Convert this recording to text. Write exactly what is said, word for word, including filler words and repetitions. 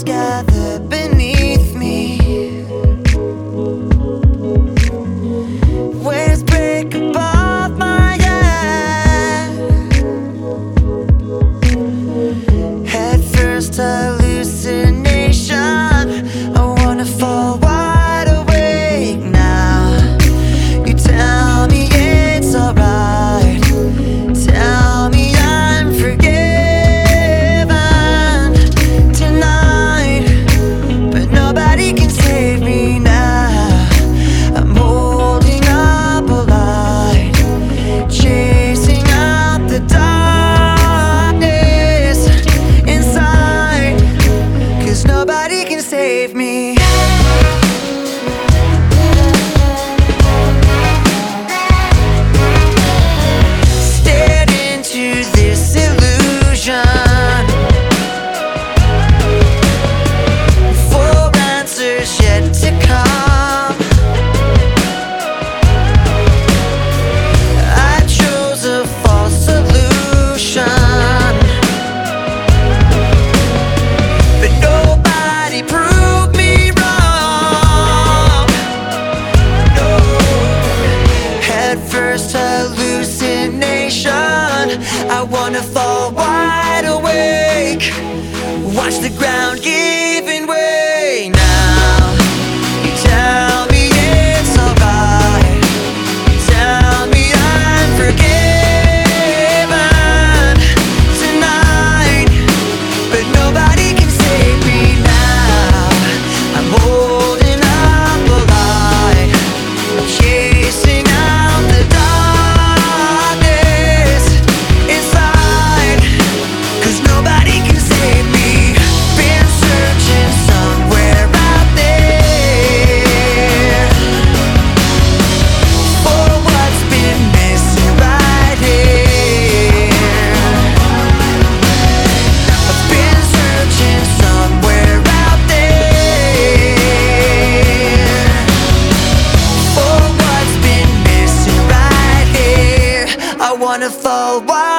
gather beneath me. Waves break above my head. Head first hallucination. I wanna fall wide awake now. You tell me it's alright. Tell me I'm forgiven tonight, but nobody can save me now. I'm holding up a light, chasing out the darkness inside, 'cause nobody can save me. Stared into this illusion, full answers yet to come. I chose a false solution, but nobody proved me wrong. No. Head first hallucination. I wanna fall wide awake, watch the ground giving way now. You tell me it's alright. You tell me I'm forgiven tonight, but nobody can save me now. I'm holding up a light, chasing out the darkness inside, 'cause nobody can save me. Been searching somewhere out there for what's been missing right here. I've been searching somewhere out there for what's been missing right here. I wanna fall wide